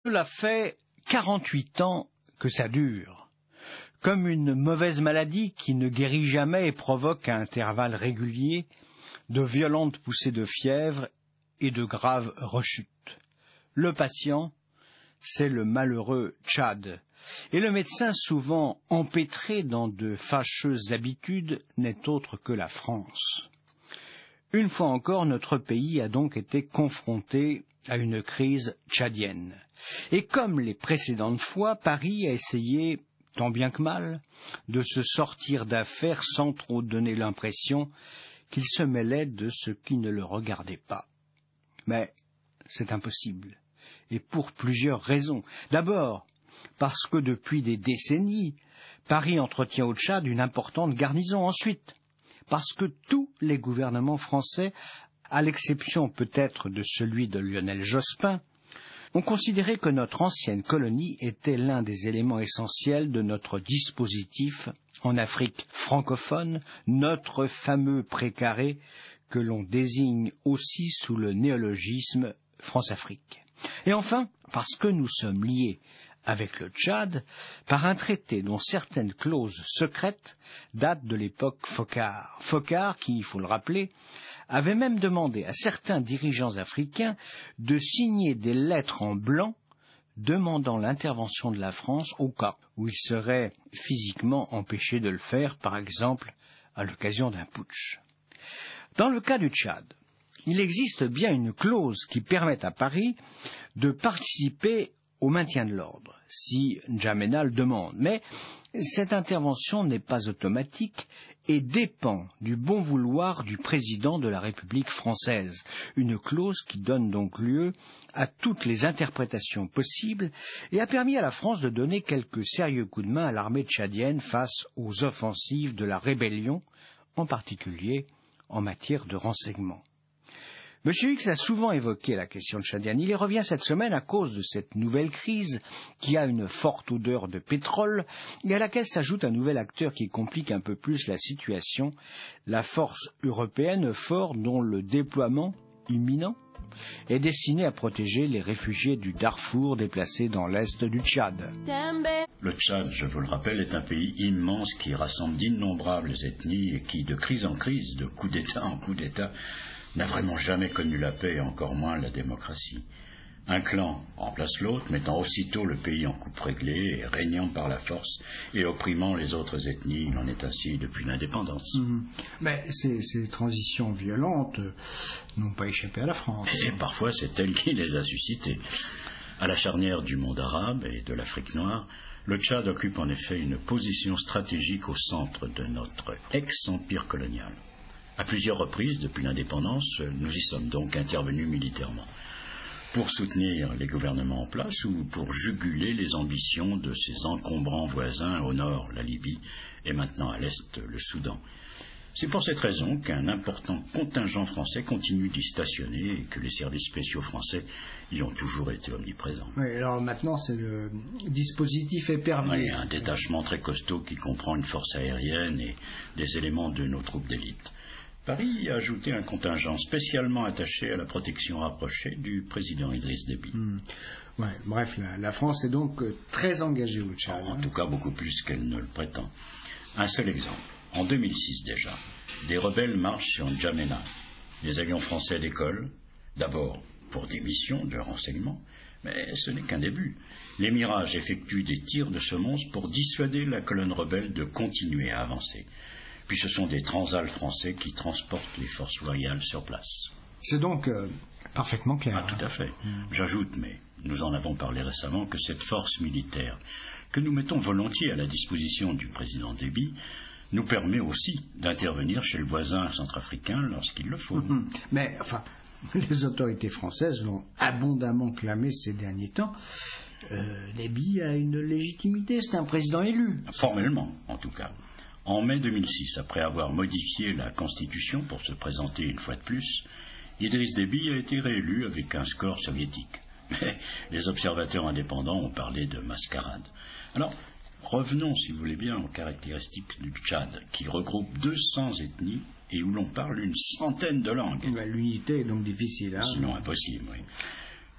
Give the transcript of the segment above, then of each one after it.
Cela fait 48 ans que ça dure, comme une mauvaise maladie qui ne guérit jamais et provoque à intervalles réguliers de violentes poussées de fièvre et de graves rechutes. Le patient, c'est le malheureux Tchad, et le médecin, souvent empêtré dans de fâcheuses habitudes, n'est autre que la France. Une fois encore, notre pays a donc été confronté à une crise tchadienne. Et comme les précédentes fois, Paris a essayé, tant bien que mal, de se sortir d'affaire sans trop donner l'impression qu'il se mêlait de ce qui ne le regardait pas. Mais c'est impossible, et pour plusieurs raisons. D'abord, parce que depuis des décennies, Paris entretient au Tchad une importante garnison. Ensuite, parce que tous les gouvernements français, à l'exception peut-être de celui de Lionel Jospin, ont considéré que notre ancienne colonie était l'un des éléments essentiels de notre dispositif en Afrique francophone, notre fameux précaré que l'on désigne aussi sous le néologisme France-Afrique. Et enfin, parce que nous sommes liés avec le Tchad par un traité dont certaines clauses secrètes datent de l'époque Foccart. Foccart, qui, il faut le rappeler, avait même demandé à certains dirigeants africains de signer des lettres en blanc demandant l'intervention de la France au cas où ils seraient physiquement empêchés de le faire, par exemple à l'occasion d'un putsch. Dans le cas du Tchad, il existe bien une clause qui permet à Paris de participer au maintien de l'ordre, si N'Djamena le demande. Mais cette intervention n'est pas automatique et dépend du bon vouloir du président de la République française, une clause qui donne donc lieu à toutes les interprétations possibles et a permis à la France de donner quelques sérieux coups de main à l'armée tchadienne face aux offensives de la rébellion, en particulier en matière de renseignement. M. X a souvent évoqué la question tchadienne. Il y revient cette semaine à cause de cette nouvelle crise qui a une forte odeur de pétrole et à laquelle s'ajoute un nouvel acteur qui complique un peu plus la situation, la force européenne EUFOR dont le déploiement imminent est destiné à protéger les réfugiés du Darfour déplacés dans l'est du Tchad. Le Tchad, je vous le rappelle, est un pays immense qui rassemble d'innombrables ethnies et qui, de crise en crise, de coup d'État en coup d'État, n'a vraiment jamais connu la paix et encore moins la démocratie. Un clan remplace l'autre, mettant aussitôt le pays en coupe réglée et régnant par la force et opprimant les autres ethnies. Il en est ainsi depuis l'indépendance. Mais ces transitions violentes n'ont pas échappé à la France. Et parfois c'est elle qui les a suscitées. À la charnière du monde arabe et de l'Afrique noire, le Tchad occupe en effet une position stratégique au centre de notre ex-empire colonial. À plusieurs reprises, depuis l'indépendance, nous y sommes donc intervenus militairement, pour soutenir les gouvernements en place ou pour juguler les ambitions de ces encombrants voisins au nord, la Libye, et maintenant à l'est, le Soudan. C'est pour cette raison qu'un important contingent français continue d'y stationner et que les services spéciaux français y ont toujours été omniprésents. Oui, alors maintenant, le dispositif est permis. Oui, un détachement très costaud qui comprend une force aérienne et des éléments de nos troupes d'élite. Paris a ajouté un contingent spécialement attaché à la protection rapprochée du président Idriss Déby. Ouais, bref, la France est donc très engagée au Tchad. En tout cas, beaucoup plus qu'elle ne le prétend. Un seul exemple. En 2006 déjà, des rebelles marchent sur N'Djamena. Les avions français décollent, d'abord pour des missions de renseignement, mais ce n'est qu'un début. Les Mirages effectuent des tirs de semonce pour dissuader la colonne rebelle de continuer à avancer. Puis ce sont des transals français qui transportent les forces loyales sur place. C'est donc parfaitement clair. Tout à fait. J'ajoute, mais nous en avons parlé récemment, que cette force militaire que nous mettons volontiers à la disposition du président Déby nous permet aussi d'intervenir chez le voisin centrafricain lorsqu'il le faut. Mais, enfin, les autorités françaises l'ont abondamment clamé ces derniers temps. Déby a une légitimité, c'est un président élu. Formellement, en tout cas. En mai 2006, après avoir modifié la Constitution pour se présenter une fois de plus, Idriss Déby a été réélu avec un score soviétique. Mais les observateurs indépendants ont parlé de mascarade. Alors, revenons, si vous voulez bien, aux caractéristiques du Tchad, qui regroupe 200 ethnies et où l'on parle une centaine de langues. L'unité est donc difficile. Sinon impossible, oui.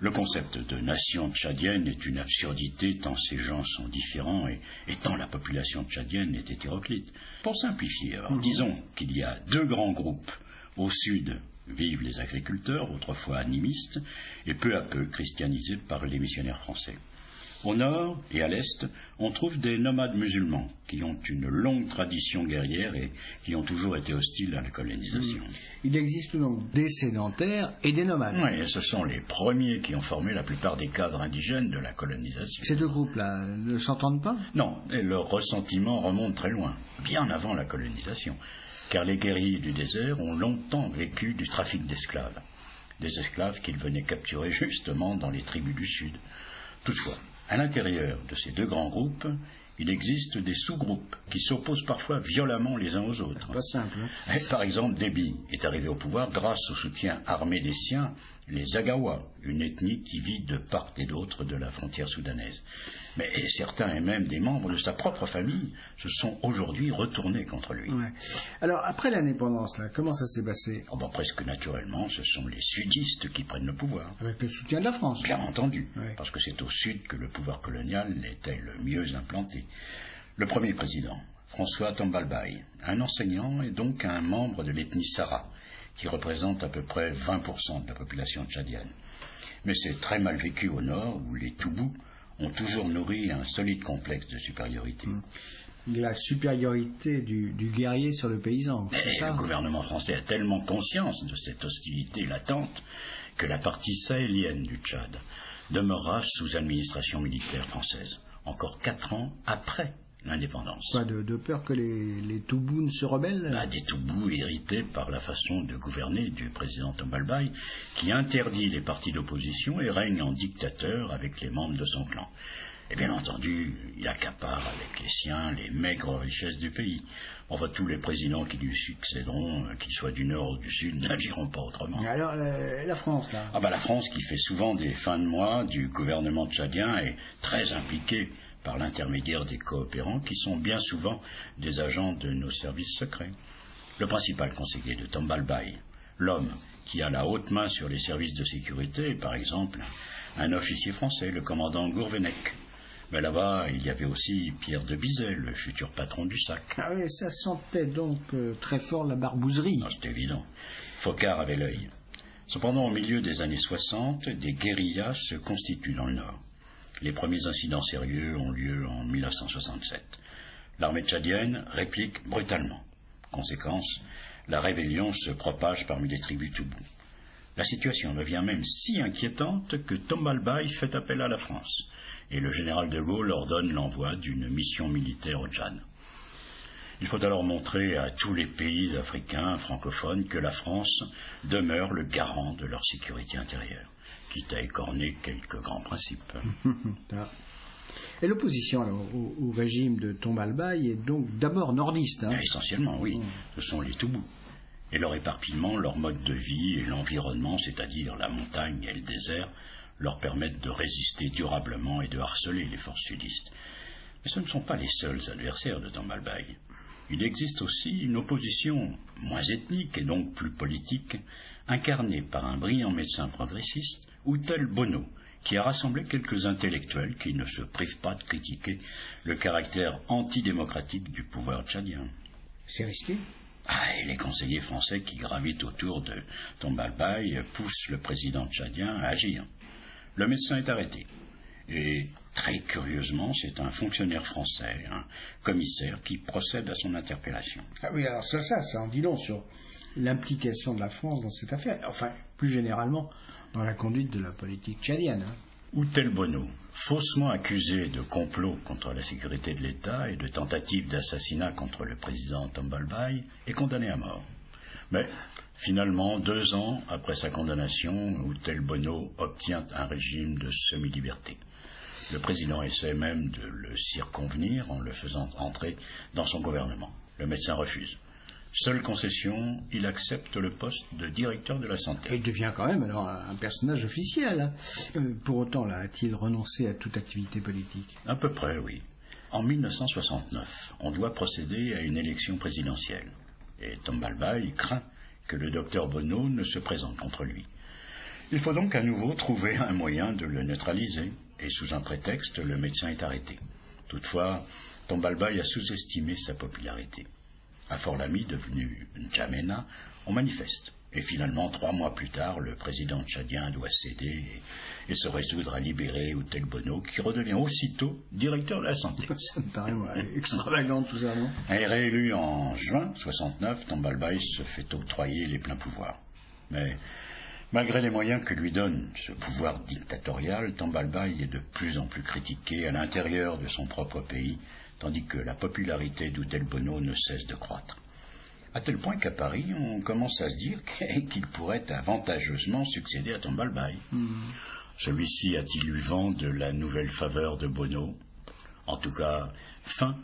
Le concept de nation tchadienne est une absurdité tant ces gens sont différents et tant la population tchadienne est hétéroclite. Pour simplifier, disons qu'il y a 2 grands groupes. Au sud vivent les agriculteurs, autrefois animistes, et peu à peu christianisés par les missionnaires français. Au nord et à l'est, on trouve des nomades musulmans qui ont une longue tradition guerrière et qui ont toujours été hostiles à la colonisation. Il existe donc des sédentaires et des nomades. Oui, et ce sont les premiers qui ont formé la plupart des cadres indigènes de la colonisation. Ces 2 groupes-là ne s'entendent pas? Non, et leur ressentiment remonte très loin, bien avant la colonisation, car les guerriers du désert ont longtemps vécu du trafic d'esclaves, des esclaves qu'ils venaient capturer justement dans les tribus du sud. Toutefois, à l'intérieur de ces 2 grands groupes, il existe des sous-groupes qui s'opposent parfois violemment les uns aux autres. Pas simple. Hein. Par exemple, Déby est arrivé au pouvoir grâce au soutien armé des siens, les Agawa, une ethnie qui vit de part et d'autre de la frontière soudanaise. Mais certains et même des membres de sa propre famille se sont aujourd'hui retournés contre lui. Ouais. Alors, après l'indépendance, là, comment ça s'est passé? Presque naturellement, ce sont les sudistes qui prennent le pouvoir. Avec le soutien de la France. Bien entendu, ouais. Parce que c'est au sud que le pouvoir colonial était le mieux implanté. Le premier président, François Tombalbaye, un enseignant et donc un membre de l'ethnie Sara, qui représente à peu près 20% de la population tchadienne. Mais c'est très mal vécu au nord, où les Toubous ont toujours nourri un solide complexe de supériorité. La supériorité du guerrier sur le paysan. Mais le gouvernement français a tellement conscience de cette hostilité latente que la partie sahélienne du Tchad demeurera sous administration militaire française, encore 4 ans après l'indépendance. Pas de peur que les Toubous ne se rebellent? Des Toubous hérités par la façon de gouverner du président Tombalbaye, qui interdit les partis d'opposition et règne en dictateur avec les membres de son clan. Et bien entendu, il accapare avec les siens les maigres richesses du pays. Enfin, tous les présidents qui lui succéderont, qu'ils soient du nord ou du sud, n'agiront pas autrement. Alors, la France, là? La France, qui fait souvent des fins de mois du gouvernement tchadien, est très impliquée par l'intermédiaire des coopérants, qui sont bien souvent des agents de nos services secrets. Le principal conseiller de Tombalbaye, l'homme qui a la haute main sur les services de sécurité, est par exemple un officier français, le commandant Gourvenec. Mais là-bas, il y avait aussi Pierre de Bizet, le futur patron du SAC. Ah oui, ça sentait donc très fort la barbouzerie. Non, c'est évident. Focard avait l'œil. Cependant, au milieu des années 60, des guérillas se constituent dans le Nord. Les premiers incidents sérieux ont lieu en 1967. L'armée tchadienne réplique brutalement. Conséquence, la rébellion se propage parmi les tribus Toubou. La situation devient même si inquiétante que Tombalbaye fait appel à la France, et le général de Gaulle ordonne l'envoi d'une mission militaire au Tchad. Il faut alors montrer à tous les pays africains francophones que la France demeure le garant de leur sécurité intérieure, quitte à écorner quelques grands principes. Et l'opposition au régime de Tombalbaye est donc d'abord nordiste. Essentiellement, oui. Ce sont les Toubous. Et leur éparpillement, leur mode de vie et l'environnement, c'est-à-dire la montagne et le désert, leur permettent de résister durablement et de harceler les forces sudistes. Mais ce ne sont pas les seuls adversaires de Tombalbaye. Il existe aussi une opposition moins ethnique et donc plus politique, incarnée par un brillant médecin progressiste, Outel Bono, qui a rassemblé quelques intellectuels qui ne se privent pas de critiquer le caractère antidémocratique du pouvoir tchadien. C'est risqué. Et les conseillers français qui gravitent autour de Tombalbaye poussent le président tchadien à agir. Le médecin est arrêté. Et très curieusement, c'est un fonctionnaire français, un commissaire, qui procède à son interpellation. Ah oui, alors ça en dit long sur l'implication de la France dans cette affaire. Enfin, plus généralement, dans la conduite de la politique tchadienne. Outel Bono, faussement accusé de complot contre la sécurité de l'État et de tentative d'assassinat contre le président Tombalbaye, est condamné à mort. Mais finalement, 2 ans après sa condamnation, Outel Bono obtient un régime de semi-liberté. Le président essaie même de le circonvenir en le faisant entrer dans son gouvernement. Le médecin refuse. Seule concession, il accepte le poste de directeur de la santé. Et il devient quand même alors un personnage officiel. Pour autant, là, a-t-il renoncé à toute activité politique? À peu près, oui. En 1969, on doit procéder à une élection présidentielle. Et Tombalbaye craint que le docteur Bono ne se présente contre lui. Il faut donc à nouveau trouver un moyen de le neutraliser, et sous un prétexte, le médecin est arrêté. Toutefois, Tombalbaye a sous-estimé sa popularité. À Fort-Lamy, devenu N'Djamena, on manifeste. Et finalement, 3 mois plus tard, le président tchadien doit céder et se résoudre à libérer Outel Bono, qui redevient aussitôt directeur de la santé. Ça me paraît extravagant tout ça, non? Réélu en juin 69, Tombalbaye se fait octroyer les pleins pouvoirs. Mais malgré les moyens que lui donne ce pouvoir dictatorial, Tombalbaye est de plus en plus critiqué à l'intérieur de son propre pays, tandis que la popularité d'Outel Bono ne cesse de croître. À tel point qu'à Paris, on commence à se dire qu'il pourrait avantageusement succéder à Tombalbaye. Celui-ci a-t-il eu vent de la nouvelle faveur de Bono? En tout cas, fin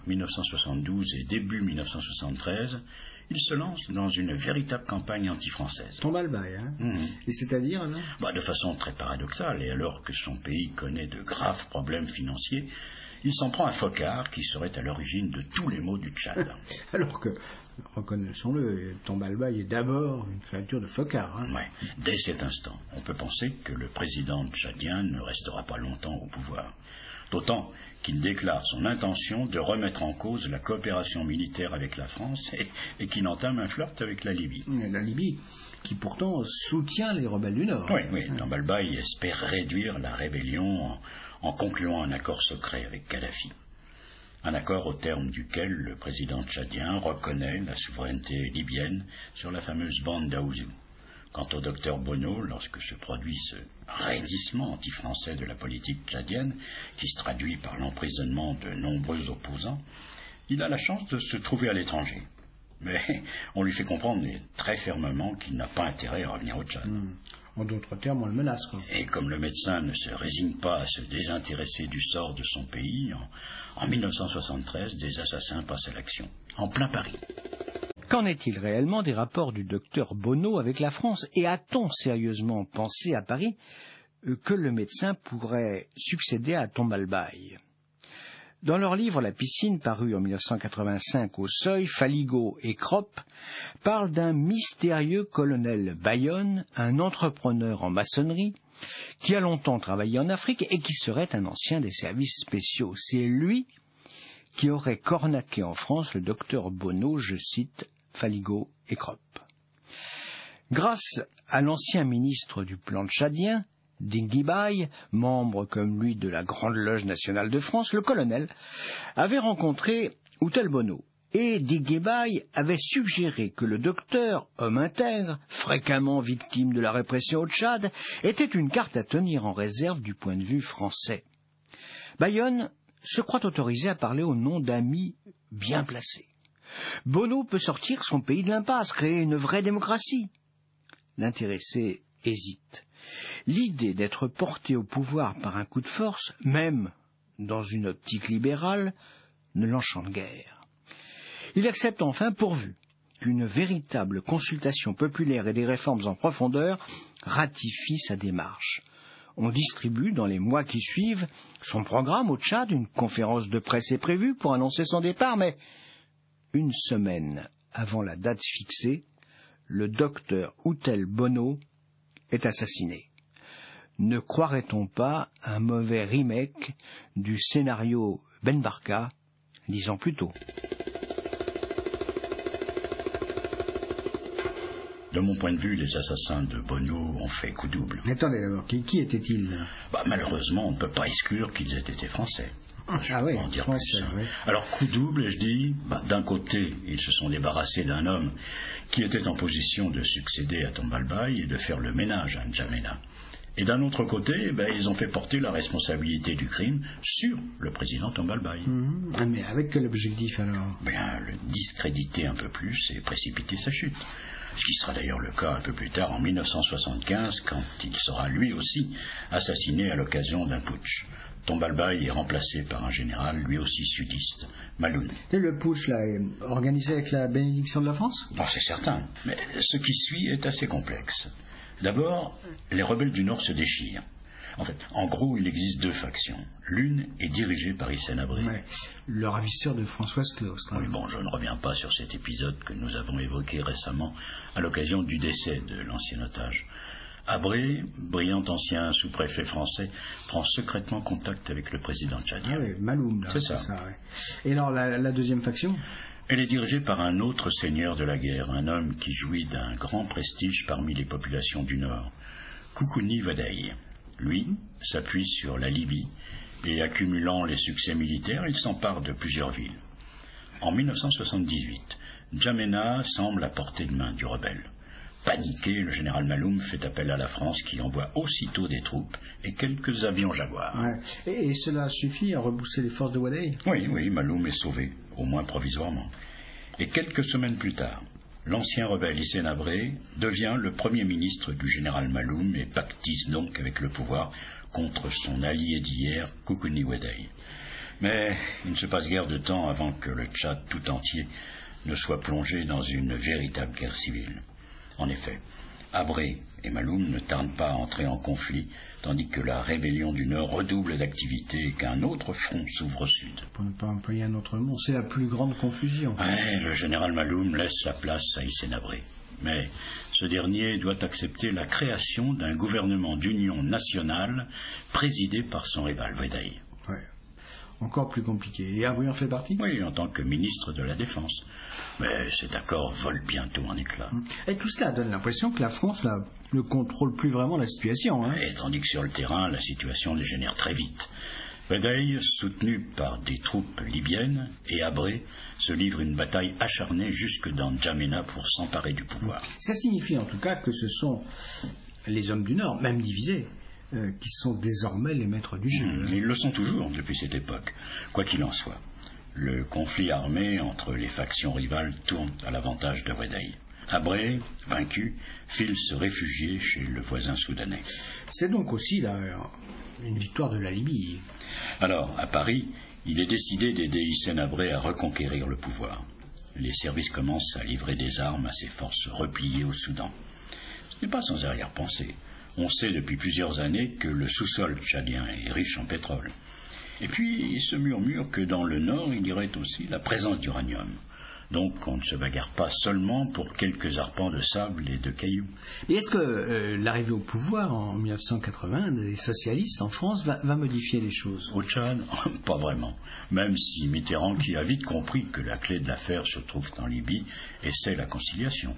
1972 et début 1973, il se lance dans une véritable campagne anti-française. Tombalbaye, hein? Et c'est-à-dire, alors? De façon très paradoxale, et alors que son pays connaît de graves problèmes financiers, il s'en prend à Foccart, qui serait à l'origine de tous les maux du Tchad. Alors que, reconnaissons-le, Tombalbaye est d'abord une créature de Foccart. Hein. Ouais. Dès cet instant, on peut penser que le président tchadien ne restera pas longtemps au pouvoir. D'autant qu'il déclare son intention de remettre en cause la coopération militaire avec la France et qu'il entame un flirt avec la Libye. La Libye, qui pourtant soutient les rebelles du Nord. Oui. Tombalbaye espère réduire la rébellion en concluant un accord secret avec Kadhafi. Un accord au terme duquel le président tchadien reconnaît la souveraineté libyenne sur la fameuse bande d'Aouzou. Quant au docteur Bono, lorsque se produit ce raidissement anti-français de la politique tchadienne, qui se traduit par l'emprisonnement de nombreux opposants, il a la chance de se trouver à l'étranger. Mais on lui fait comprendre très fermement qu'il n'a pas intérêt à revenir au Tchad. En d'autres termes, on le menace, quoi. Et comme le médecin ne se résigne pas à se désintéresser du sort de son pays, en 1973, des assassins passent à l'action, en plein Paris. Qu'en est-il réellement des rapports du docteur Bono avec la France? Et a-t-on sérieusement pensé à Paris que le médecin pourrait succéder à Tombalbaye? Dans leur livre La piscine, paru en 1985 au Seuil, Faligot et Cropp parlent d'un mystérieux colonel Bayonne, un entrepreneur en maçonnerie, qui a longtemps travaillé en Afrique et qui serait un ancien des services spéciaux. C'est lui qui aurait cornaqué en France le docteur Bono, je cite Faligot et Cropp. Grâce à l'ancien ministre du plan tchadien, Dingy Baye, membre comme lui de la Grande Loge nationale de France, le colonel avait rencontré Outel Bono. Et Dingy Baye avait suggéré que le docteur, homme intègre, fréquemment victime de la répression au Tchad, était une carte à tenir en réserve du point de vue français. Bayonne se croit autorisé à parler au nom d'amis bien placés. Bono peut sortir son pays de l'impasse, créer une vraie démocratie. L'intéressé hésite. L'idée d'être porté au pouvoir par un coup de force, même dans une optique libérale, ne l'enchante guère. Il accepte enfin pourvu qu'une véritable consultation populaire et des réformes en profondeur ratifient sa démarche. On distribue dans les mois qui suivent son programme au Tchad, une conférence de presse est prévue pour annoncer son départ, mais une semaine avant la date fixée, le docteur Outel Bono est assassiné. Ne croirait-on pas un mauvais remake du scénario Ben Barka 10 ans plus tôt? De mon point de vue, les assassins de Bono ont fait coup double. Attendez d'abord, qui était-il? Malheureusement, on ne peut pas exclure qu'ils aient été français. Oui, français, oui. Alors, coup double, je dis, d'un côté, ils se sont débarrassés d'un homme qui était en position de succéder à Tombalbaye et de faire le ménage à N'Djamena. Et d'un autre côté, ils ont fait porter la responsabilité du crime sur le président Tombalbaye. Mais avec quel objectif alors? Le discréditer un peu plus et précipiter sa chute. Ce qui sera d'ailleurs le cas un peu plus tard en 1975, quand il sera lui aussi assassiné à l'occasion d'un putsch. Tombalbaye est remplacé par un général lui aussi sudiste, Maloun. Et le putsch là, est organisé avec la bénédiction de la France? C'est certain, mais ce qui suit est assez complexe. D'abord, les rebelles du Nord se déchirent. En gros, il existe 2 factions. L'une est dirigée par Hissène Habré. Le ravisseur de Françoise Claustre. Oui, je ne reviens pas sur cet épisode que nous avons évoqué récemment à l'occasion du décès de l'ancien otage. Abré, brillant ancien sous-préfet français, prend secrètement contact avec le président tchadien. Ah oui, Maloum, là. C'est ça. Ouais. Et alors, la deuxième faction? Elle est dirigée par un autre seigneur de la guerre, un homme qui jouit d'un grand prestige parmi les populations du Nord, Koukouni Wadai. Lui s'appuie sur la Libye et, accumulant les succès militaires, il s'empare de plusieurs villes. En 1978, N'Djamena semble à portée de main du rebelle. Paniqué, le général Maloum fait appel à la France qui envoie aussitôt des troupes et quelques avions Jaguar. Ouais. Et cela suffit à repousser les forces de Wadai? Oui, Maloum est sauvé, au moins provisoirement. Et quelques semaines plus tard, l'ancien rebelle Hissène Habré devient le premier ministre du général Maloum et pactise donc avec le pouvoir contre son allié d'hier, Koukouni Wadai. Mais il ne se passe guère de temps avant que le Tchad tout entier ne soit plongé dans une véritable guerre civile. En effet, Habré et Maloum ne tardent pas à entrer en conflit, tandis que la rébellion du Nord redouble d'activité et qu'un autre front s'ouvre au sud. Pour ne pas employer un autre mot, c'est la plus grande confusion. Ouais, le général Maloum laisse la place à Hissène Habré. Mais ce dernier doit accepter la création d'un gouvernement d'union nationale présidé par son rival Wadai. Ouais. Encore plus compliqué. Et Habré en fait partie? Oui, en tant que ministre de la Défense. Mais cet accord vole bientôt en éclats. Et tout cela donne l'impression que la France ne contrôle plus vraiment la situation. Hein. Et tandis que sur le terrain, la situation dégénère très vite. Wadai, soutenu par des troupes libyennes, et Habré se livre une bataille acharnée jusque dans N'Djamena pour s'emparer du pouvoir. Ça signifie en tout cas que ce sont les hommes du Nord, même divisés, qui sont désormais les maîtres du jeu. Ils le sont toujours depuis cette époque, quoi qu'il en soit. Le conflit armé entre les factions rivales tourne à l'avantage de Wadai. Habré, vaincu, file se réfugier chez le voisin soudanais. C'est donc aussi une victoire de la Libye. Alors, à Paris, il est décidé d'aider Hissène Habré à reconquérir le pouvoir. Les services commencent à livrer des armes à ses forces repliées au Soudan. Ce n'est pas sans arrière-pensée. On sait depuis plusieurs années que le sous-sol tchadien est riche en pétrole. Et puis, il se murmure que dans le nord, il y aurait aussi la présence d'uranium. Donc, on ne se bagarre pas seulement pour quelques arpents de sable et de cailloux. Et est-ce que l'arrivée au pouvoir en 1980 des socialistes en France va modifier les choses? Au Tchad, pas vraiment. Même si Mitterrand, qui a vite compris que la clé de l'affaire se trouve en Libye, essaie la conciliation.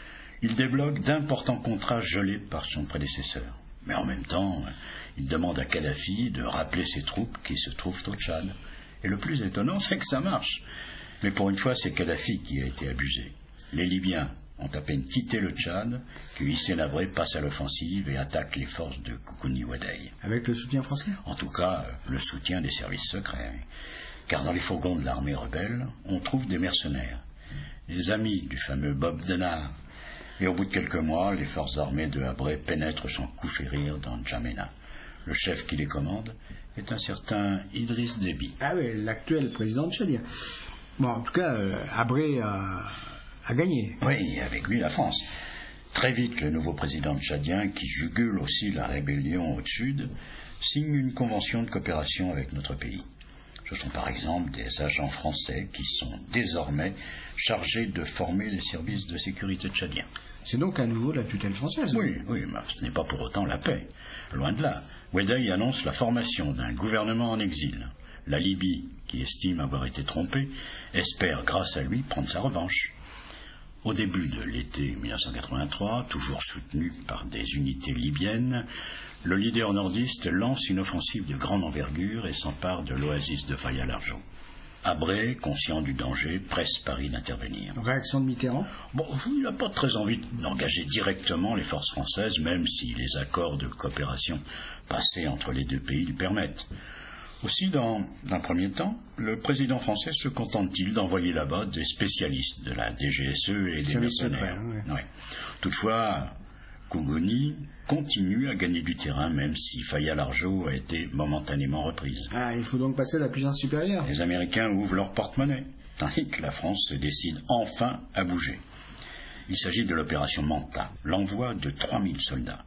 Il débloque d'importants contrats gelés par son prédécesseur. Mais en même temps, il demande à Kadhafi de rappeler ses troupes qui se trouvent au Tchad. Et le plus étonnant, c'est que ça marche. Mais pour une fois, c'est Kadhafi qui a été abusé. Les Libyens ont à peine quitté le Tchad que Hissène Habré passe à l'offensive et attaque les forces de Koukouni Wadai. Avec le soutien français? En tout cas, le soutien des services secrets. Car dans les fourgons de l'armée rebelle, on trouve des mercenaires, les amis du fameux Bob Denard. Et au bout de quelques mois, les forces armées de Habré pénètrent sans coup férir dans N'Djamena. Le chef qui les commande est un certain Idriss Déby. Ah oui, l'actuel président tchadien. Bon, en tout cas, Habré a gagné. Oui, avec lui la France. Très vite, le nouveau président tchadien, qui jugule aussi la rébellion au sud, signe une convention de coopération avec notre pays. Ce sont par exemple des agents français qui sont désormais chargés de former les services de sécurité tchadiens. C'est donc à nouveau la tutelle française. Oui, mais ce n'est pas pour autant la paix. Loin de là. Wadai annonce la formation d'un gouvernement en exil. La Libye, qui estime avoir été trompée, espère, grâce à lui, prendre sa revanche. Au début de l'été 1983, toujours soutenu par des unités libyennes, le leader nordiste lance une offensive de grande envergure et s'empare de l'oasis de Faya-Largeau. Habré, conscient du danger, presse Paris d'intervenir. Réaction de Mitterrand? Bon, il n'a pas très envie d'engager directement les forces françaises, même si les accords de coopération passés entre les deux pays le permettent. Aussi, dans un premier temps, le président français se contente-t-il d'envoyer là-bas des spécialistes de la DGSE et des mercenaires. Ouais. Toutefois, Koukouni continue à gagner du terrain, même si Faya-Largeau a été momentanément reprise. Ah, il faut donc passer à la puissance supérieure. Les Américains ouvrent leur porte-monnaie, tandis que la France se décide enfin à bouger. Il s'agit de l'opération Manta, l'envoi de 3000 soldats.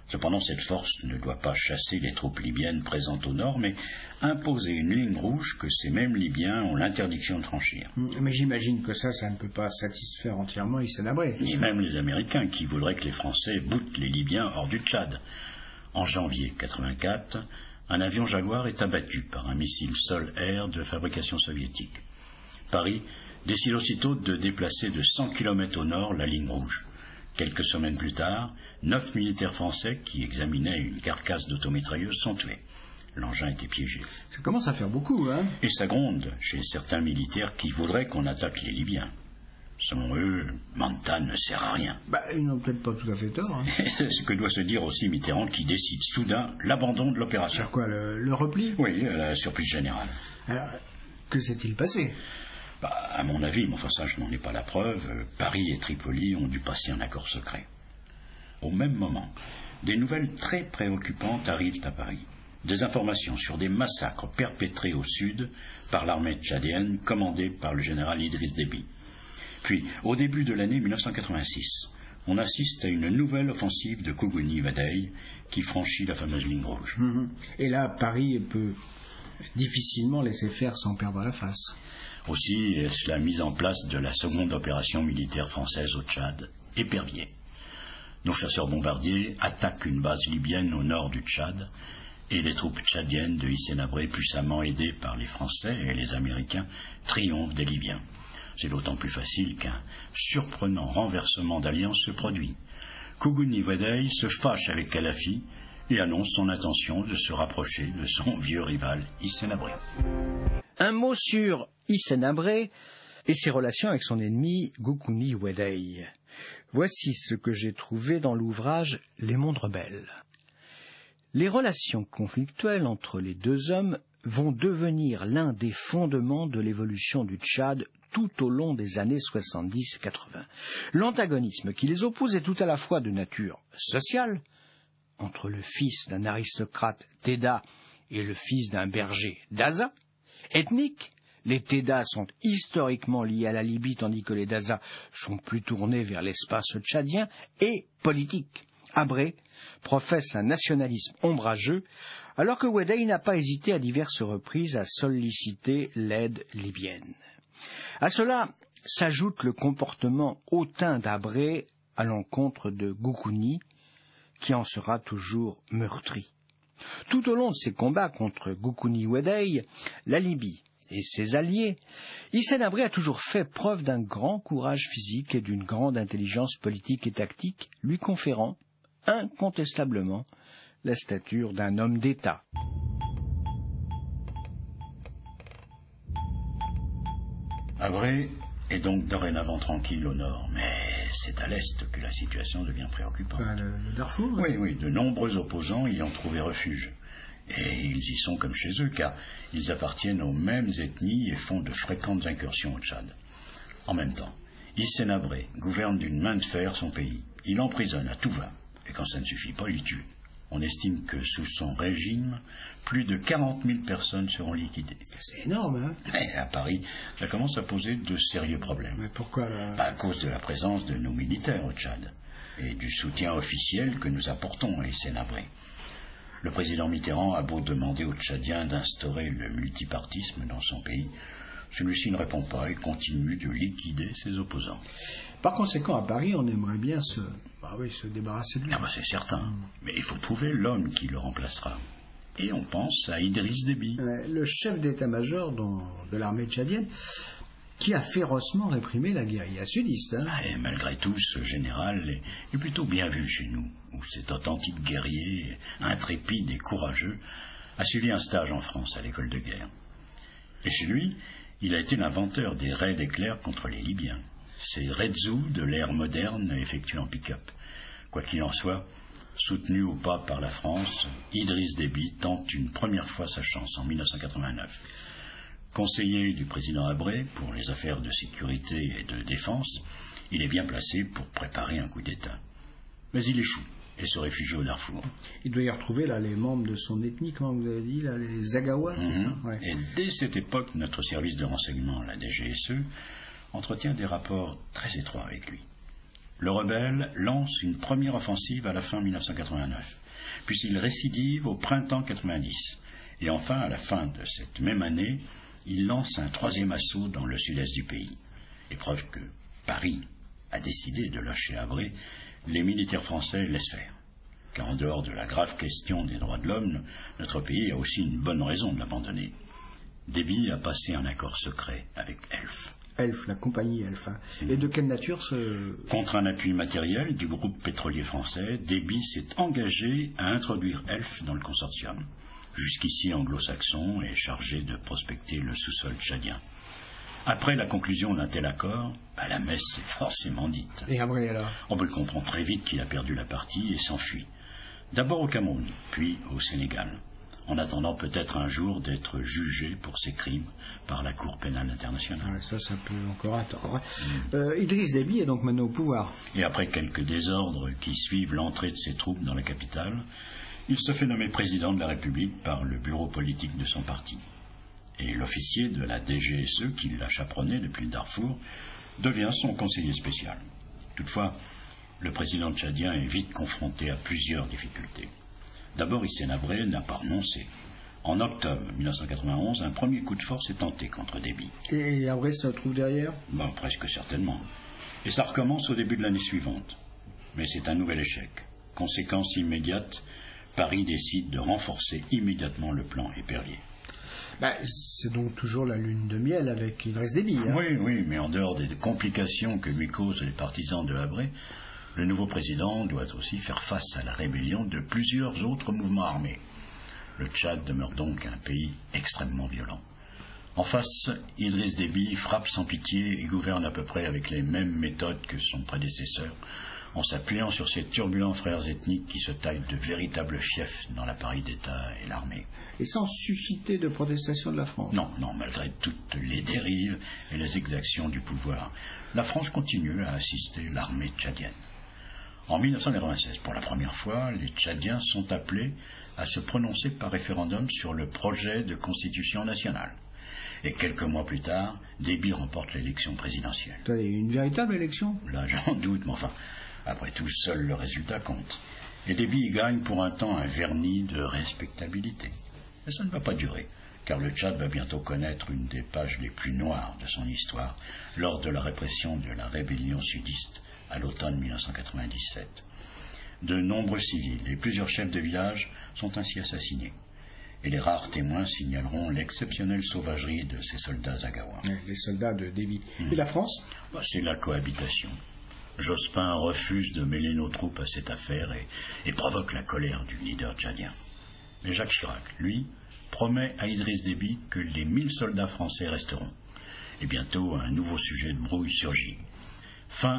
Cependant, cette force ne doit pas chasser les troupes libyennes présentes au nord, mais imposer une ligne rouge que ces mêmes Libyens ont l'interdiction de franchir. Mais j'imagine que ça ne peut pas satisfaire entièrement Hissène Habré. Ni même les Américains, qui voudraient que les Français boutent les Libyens hors du Tchad. En janvier 1984, un avion Jaguar est abattu par un missile sol-air de fabrication soviétique. Paris décide aussitôt de déplacer de 100 km au nord la ligne rouge. Quelques semaines plus tard, 9 militaires français qui examinaient une carcasse d'automitrailleuse sont tués. L'engin était piégé. Ça commence à faire beaucoup, hein? Et ça gronde chez certains militaires qui voudraient qu'on attaque les Libyens. Selon eux, Manta ne sert à rien. Ils n'ont peut-être pas tout à fait tort. Hein. C'est ce que doit se dire aussi Mitterrand qui décide soudain l'abandon de l'opération. Sur quoi, le repli? Oui, la surprise générale. Alors, que s'est-il passé? À mon avis, mais enfin ça je n'en ai pas la preuve, Paris et Tripoli ont dû passer un accord secret. Au même moment, des nouvelles très préoccupantes arrivent à Paris. Des informations sur des massacres perpétrés au sud par l'armée tchadienne commandée par le général Idriss Déby. Puis, au début de l'année 1986, on assiste à une nouvelle offensive de Kougouni-Vadey qui franchit la fameuse ligne rouge. Et là, Paris peut difficilement laisser faire sans perdre la face. Aussi est-ce la mise en place de la seconde opération militaire française au Tchad, Épervier. Nos chasseurs bombardiers attaquent une base libyenne au nord du Tchad et les troupes tchadiennes de Hissène Habré, puissamment aidées par les Français et les Américains, triomphent des Libyens. C'est d'autant plus facile qu'un surprenant renversement d'alliance se produit. Kougouni-Vadey se fâche avec Kadhafi et annonce son intention de se rapprocher de son vieux rival Hissène Habré. Un mot sur Hissène Habré et ses relations avec son ennemi Kougouni-Vadey. Voici ce que j'ai trouvé dans l'ouvrage Les mondes rebelles. Les relations conflictuelles entre les deux hommes vont devenir l'un des fondements de l'évolution du Tchad tout au long des années 70 et 80. L'antagonisme qui les oppose est tout à la fois de nature sociale, entre le fils d'un aristocrate Teda et le fils d'un berger Daza, ethnique. Les Teda sont historiquement liés à la Libye, tandis que les Daza sont plus tournés vers l'espace tchadien, et politique. Habré professe un nationalisme ombrageux, alors que Vadey n'a pas hésité à diverses reprises à solliciter l'aide libyenne. À cela s'ajoute le comportement hautain d'Habré à l'encontre de Kougouni, qui en sera toujours meurtri. Tout au long de ses combats contre Kougouni-Vadey, la Libye et ses alliés, Hissène Habré a toujours fait preuve d'un grand courage physique et d'une grande intelligence politique et tactique, lui conférant incontestablement la stature d'un homme d'État. Habré est donc dorénavant tranquille au nord, mais c'est à l'est que la situation devient préoccupante. Le Darfour? Oui, de nombreux opposants y ont trouvé refuge. Et ils y sont comme chez eux, car ils appartiennent aux mêmes ethnies et font de fréquentes incursions au Tchad. En même temps, Hissène Habré gouverne d'une main de fer son pays. Il emprisonne à tout va, et quand ça ne suffit pas, il tue. On estime que sous son régime, plus de 40 000 personnes seront liquidées. C'est énorme, hein? Et à Paris, ça commence à poser de sérieux problèmes. Mais pourquoi À cause de la présence de nos militaires au Tchad, et du soutien officiel que nous apportons à Hissène Habré. Le président Mitterrand a beau demander aux Tchadiens d'instaurer le multipartisme dans son pays, celui-ci ne répond pas et continue de liquider ses opposants. Par conséquent, à Paris, on aimerait bien se débarrasser de lui. C'est certain, mais il faut trouver l'homme qui le remplacera. Et on pense à Idriss Déby. Le chef d'état-major de l'armée tchadienne, qui a férocement réprimé la guérilla sudiste. Hein. Et malgré tout, ce général est plutôt bien vu chez nous, où cet authentique guerrier, intrépide et courageux, a suivi un stage en France à l'école de guerre. Et chez lui, il a été l'inventeur des raids éclairs contre les Libyens. Ces raids-zou de l'ère moderne effectués en pick-up. Quoi qu'il en soit, soutenu ou pas par la France, Idriss Déby tente une première fois sa chance en 1989. Conseiller du président Habré pour les affaires de sécurité et de défense, il est bien placé pour préparer un coup d'État. Mais il échoue et se réfugie au Darfour. Il doit y retrouver les membres de son ethnie, comme vous avez dit, les Zagawa. Ouais. Et dès cette époque, notre service de renseignement, la DGSE, entretient des rapports très étroits avec lui. le rebelle lance une première offensive à la fin 1989, puis il récidive au printemps 90, et enfin, à la fin de cette même année, il lance un troisième assaut dans le sud-est du pays. Et preuve que Paris a décidé de lâcher Habré, les militaires français laissent faire. Car en dehors de la grave question des droits de l'homme, notre pays a aussi une bonne raison de l'abandonner. Déby a passé un accord secret avec Elf. Elf, la compagnie Elf. Et de quelle nature Contre un appui matériel du groupe pétrolier français, Déby s'est engagé à introduire Elf dans le consortium, jusqu'ici anglo-saxon et chargé de prospecter le sous-sol tchadien. Après la conclusion d'un tel accord, la messe est forcément dite. Et Habré alors? On peut le comprendre très vite qu'il a perdu la partie et s'enfuit. D'abord au Cameroun, puis au Sénégal, en attendant peut-être un jour d'être jugé pour ses crimes par la Cour pénale internationale. Ouais, ça peut encore attendre. Idriss Déby est donc maintenant au pouvoir. Et après quelques désordres qui suivent l'entrée de ses troupes dans la capitale, il se fait nommer président de la République par le bureau politique de son parti. Et l'officier de la DGSE, qui l'a chaperonné depuis le Darfour, devient son conseiller spécial. Toutefois, le président tchadien est vite confronté à plusieurs difficultés. D'abord, Hissène Habré n'a pas renoncé. En octobre 1991, un premier coup de force est tenté contre Déby. Et Habré se trouve derrière? Presque certainement. Et ça recommence au début de l'année suivante. Mais c'est un nouvel échec. Conséquence immédiate, Paris décide de renforcer immédiatement le plan Épervier. C'est donc toujours la lune de miel avec Idriss Déby. Oui, mais en dehors des complications que lui causent les partisans de Habré, le nouveau président doit aussi faire face à la rébellion de plusieurs autres mouvements armés. Le Tchad demeure donc un pays extrêmement violent. En face, Idriss Déby frappe sans pitié et gouverne à peu près avec les mêmes méthodes que son prédécesseur, en s'appuyant sur ces turbulents frères ethniques qui se taillent de véritables fiefs dans l'appareil d'État et l'armée. Et sans susciter de protestation de la France? Non, malgré toutes les dérives et les exactions du pouvoir, la France continue à assister l'armée tchadienne. En 1996, pour la première fois, les Tchadiens sont appelés à se prononcer par référendum sur le projet de constitution nationale. Et quelques mois plus tard, Déby remporte l'élection présidentielle. Une véritable élection? Là, j'en doute, mais enfin, après tout, seul le résultat compte. Et Déby gagne pour un temps un vernis de respectabilité. Mais ça ne va pas durer, car le Tchad va bientôt connaître une des pages les plus noires de son histoire lors de la répression de la rébellion sudiste à l'automne 1997. De nombreux civils et plusieurs chefs de village sont ainsi assassinés. Et les rares témoins signaleront l'exceptionnelle sauvagerie de ces soldats zaghawas. Les soldats de Déby. Et la France? C'est la cohabitation. Jospin refuse de mêler nos troupes à cette affaire et provoque la colère du leader tchadien. Mais Jacques Chirac, lui, promet à Idriss Déby que les 1000 soldats français resteront. Et bientôt, un nouveau sujet de brouille surgit. Fin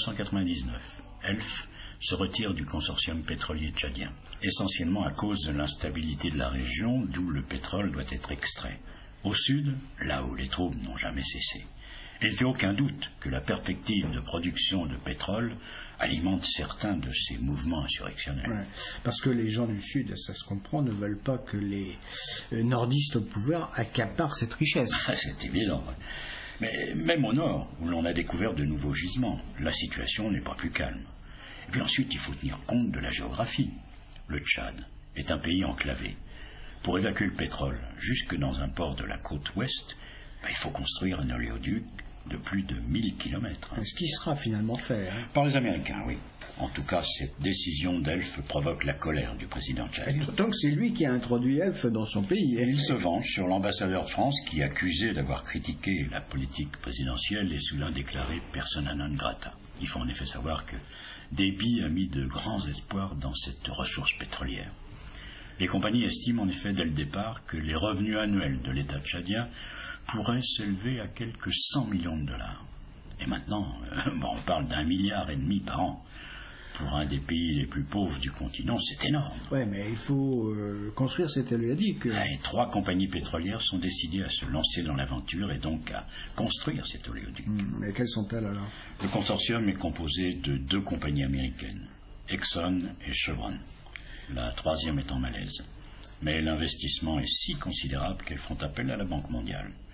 1999, Elf se retire du consortium pétrolier tchadien, essentiellement à cause de l'instabilité de la région d'où le pétrole doit être extrait. Au sud, là où les troubles n'ont jamais cessé. Et il ne fait aucun doute que la perspective de production de pétrole alimente certains de ces mouvements insurrectionnels. Ouais, parce que les gens du Sud, ça se comprend, ne veulent pas que les nordistes au pouvoir accaparent cette richesse. C'est évident. Mais même au nord, où l'on a découvert de nouveaux gisements, la situation n'est pas plus calme. Et puis ensuite, il faut tenir compte de la géographie. Le Tchad est un pays enclavé. Pour évacuer le pétrole jusque dans un port de la côte ouest, il faut construire un oléoduc de plus de 1000 km. Ce qui sera finalement fait. Par les Américains, oui. En tout cas, cette décision d'Elf provoque la colère du président tchadien. Donc c'est lui qui a introduit Elf dans son pays. Et il se venge sur l'ambassadeur de France qui est accusé d'avoir critiqué la politique présidentielle et soudain déclaré persona non grata. Il faut en effet savoir que Déby a mis de grands espoirs dans cette ressource pétrolière. Les compagnies estiment en effet dès le départ que les revenus annuels de l'État tchadien pourraient s'élever à quelques 100 millions de dollars. Et maintenant, on parle d'1,5 milliard par an. Pour un des pays les plus pauvres du continent, c'est énorme. Oui, mais il faut construire cet oléoduc. Et 3 compagnies pétrolières sont décidées à se lancer dans l'aventure et donc à construire cet oléoduc. Mais quelles sont-elles alors? Le consortium est composé de 2 compagnies américaines, Exxon et Chevron. La 3e est en malaise. Mais l'investissement est si considérable qu'elles font appel à la Banque mondiale.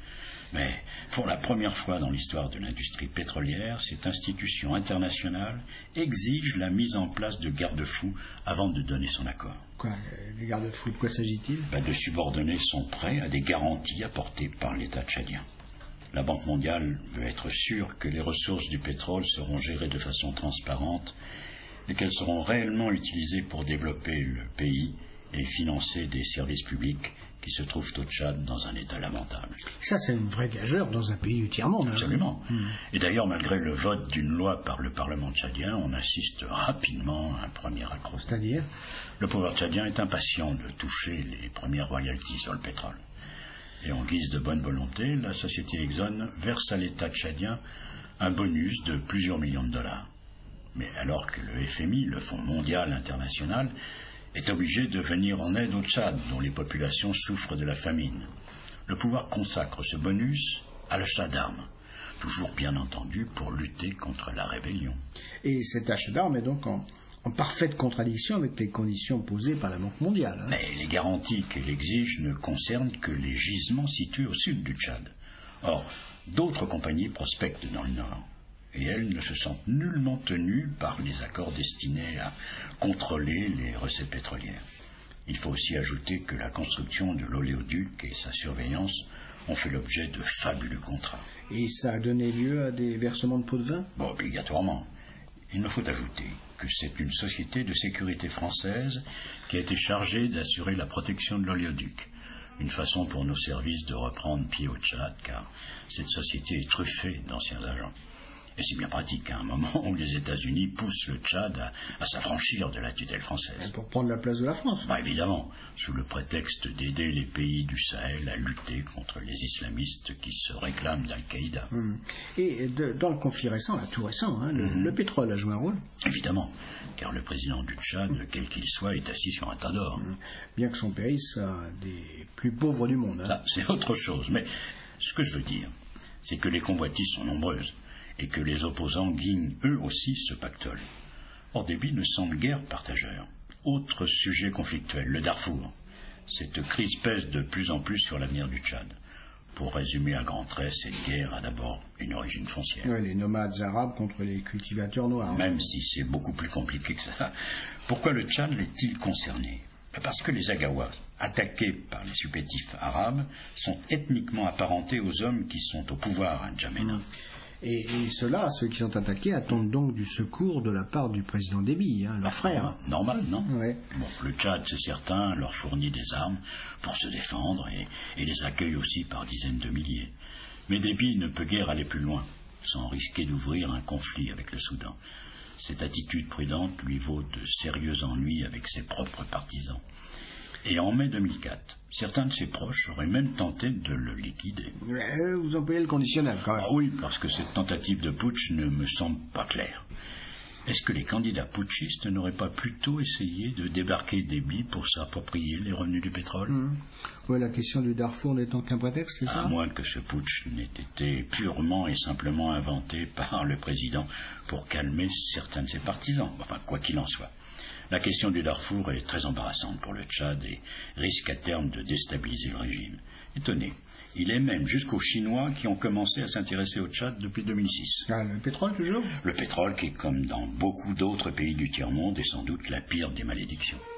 Mais pour la première fois dans l'histoire de l'industrie pétrolière, cette institution internationale exige la mise en place de garde-fous avant de donner son accord. Quoi, les garde-fous, de quoi s'agit-il? De subordonner son prêt à des garanties apportées par l'État tchadien. La Banque mondiale veut être sûre que les ressources du pétrole seront gérées de façon transparente et qu'elles seront réellement utilisées pour développer le pays et financer des services publics qui se trouvent au Tchad dans un état lamentable. Ça, c'est une vraie gageure dans un pays du tiers-monde. Absolument. Et d'ailleurs, malgré le vote d'une loi par le Parlement tchadien, on assiste rapidement à un premier accroc. C'est-à-dire? Le pouvoir tchadien est impatient de toucher les premières royalties sur le pétrole. Et en guise de bonne volonté, la société Exxon verse à l'État tchadien un bonus de plusieurs millions de dollars. Mais alors que le FMI, le Fonds mondial international, est obligé de venir en aide au Tchad, dont les populations souffrent de la famine, le pouvoir consacre ce bonus à l'achat d'armes, toujours bien entendu pour lutter contre la rébellion. Et cet achat d'armes est donc en parfaite contradiction avec les conditions posées par la Banque mondiale. Mais les garanties qu'elle exige ne concernent que les gisements situés au sud du Tchad. Or, d'autres compagnies prospectent dans le nord, et elles ne se sentent nullement tenues par les accords destinés à contrôler les recettes pétrolières. Il faut aussi ajouter que la construction de l'oléoduc et sa surveillance ont fait l'objet de fabuleux contrats. Et ça a donné lieu à des versements de pots de vin? Obligatoirement. Il me faut ajouter que c'est une société de sécurité française qui a été chargée d'assurer la protection de l'oléoduc. Une façon pour nos services de reprendre pied au Tchad, car cette société est truffée d'anciens agents. Et c'est bien pratique à un moment où les États-Unis poussent le Tchad à s'affranchir de la tutelle française. Pour prendre la place de la France. Évidemment, sous le prétexte d'aider les pays du Sahel à lutter contre les islamistes qui se réclament d'Al-Qaïda. Et dans le conflit récent, tout récent, le pétrole a joué un rôle? Évidemment, car le président du Tchad, quel qu'il soit, est assis sur un tas d'or. Bien que son pays soit des plus pauvres du monde. Ça, c'est autre chose. Mais ce que je veux dire, c'est que les convoitises sont nombreuses et que les opposants guignent eux aussi ce pactole. Or, Déby ne semble guère partageur. Autre sujet conflictuel, le Darfour. Cette crise pèse de plus en plus sur l'avenir du Tchad. Pour résumer à grands traits, cette guerre a d'abord une origine foncière. Les nomades arabes contre les cultivateurs noirs. Même si c'est beaucoup plus compliqué que ça. Pourquoi le Tchad est-il concerné? Parce que les Agawas, attaqués par les supplétifs arabes, sont ethniquement apparentés aux hommes qui sont au pouvoir à N'Djamena. Et ceux-là, ceux qui sont attaqués, attendent donc du secours de la part du président Déby, leur frère. Normal, non? Ouais. Le Tchad, c'est certain, leur fournit des armes pour se défendre et les accueille aussi par dizaines de milliers. Mais Déby ne peut guère aller plus loin, sans risquer d'ouvrir un conflit avec le Soudan. Cette attitude prudente lui vaut de sérieux ennuis avec ses propres partisans. Et en mai 2004, certains de ses proches auraient même tenté de le liquider. Vous employez le conditionnel, quand même. Oui, parce que cette tentative de putsch ne me semble pas claire. Est-ce que les candidats putschistes n'auraient pas plutôt essayé de débarquer Déby pour s'approprier les revenus du pétrole? La question du Darfour n'étant qu'un prétexte, c'est ça? À moins que ce putsch n'ait été purement et simplement inventé par le président pour calmer certains de ses partisans. Quoi qu'il en soit. La question du Darfour est très embarrassante pour le Tchad et risque à terme de déstabiliser le régime. Étonné, il est même jusqu'aux Chinois qui ont commencé à s'intéresser au Tchad depuis 2006. Le pétrole toujours? Le pétrole qui, comme dans beaucoup d'autres pays du tiers-monde, est sans doute la pire des malédictions.